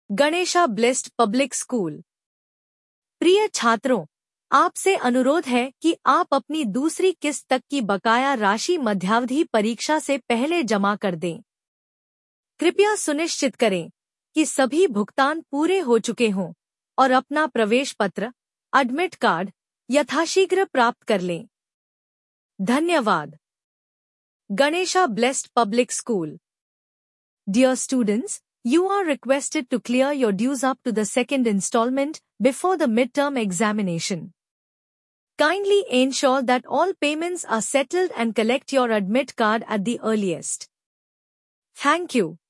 Ganesha blessed public school. प्रिय छात्रों, आपसे अनुरोध है कि आप अपनी दूसरी किस्त तक की बकाया राशि मध्यावधि परीक्षा से पहले जमा कर दें। कृपया सुनिश्चित करें कि सभी भुगतान पूरे हो चुके हों और अपना प्रवेश पत्र, एडमिट कार्ड यथाशीघ्र प्राप्त कर लें। धन्यवाद। Ganesha blessed public school. Dear students, you are requested to clear your dues up to the second installment before the midterm examination. Kindly ensure that all payments are settled and collect your admit card at the earliest. Thank you.